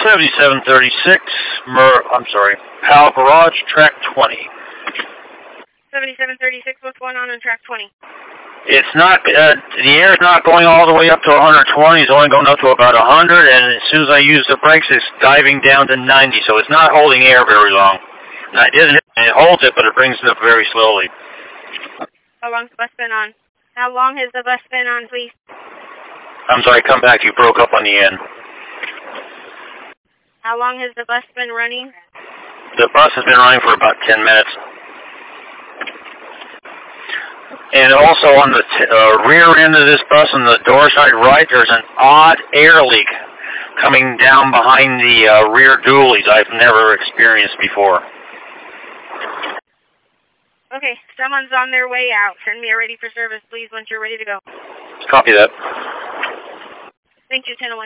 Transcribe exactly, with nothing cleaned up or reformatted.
seventy-seven thirty-six, Mer, I'm sorry, Powell Garage, track twenty. seventy-seven thirty-six, what's going on on track twenty? It's not, uh, the air's not going all the way up to one hundred twenty, it's only going up to about one hundred, and as soon as I use the brakes, it's diving down to ninety, so it's not holding air very long. And I didn't, it holds it, but it brings it up very slowly. How long's the bus been on? How long has the bus been on, please? I'm sorry, come back, you broke up on the end. How long has the bus been running? The bus has been running for about ten minutes. And also on the t uh, rear end of this bus, on the door side right, there's an odd air leak coming down behind the uh, rear dualies I've never experienced before. Okay, someone's on their way out. Send me a ready for service, please, once you're ready to go. Copy that. Thank you, ten oh one.